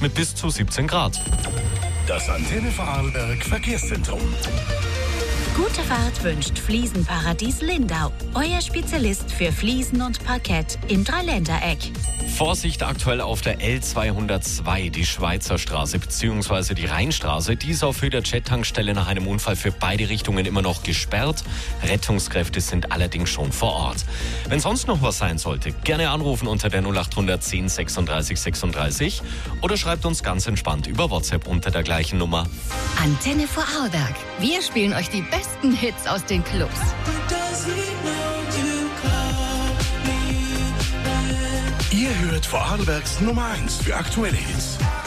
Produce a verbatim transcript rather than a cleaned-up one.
mit bis zu siebzehn Grad. Das Antenne Vorarlberg Verkehrszentrum. Gute Fahrt wünscht Fliesenparadies Lindau. Euer Spezialist für Fliesen und Parkett im Dreiländereck. Vorsicht aktuell auf der L zweihundertzwei, die Schweizer Straße bzw. die Rheinstraße. Die ist auf Höhe der Jet-Tankstelle nach einem Unfall für beide Richtungen immer noch gesperrt. Rettungskräfte sind allerdings schon vor Ort. Wenn sonst noch was sein sollte, gerne anrufen unter der null acht zehn sechsunddreißig sechsunddreißig oder schreibt uns ganz entspannt über WhatsApp unter der gleichen Nummer. Antenne Vorarlberg. Wir spielen euch die besten Hits aus den Clubs. Ihr hört Vorarlbergs Nummer eins für aktuelle Hits.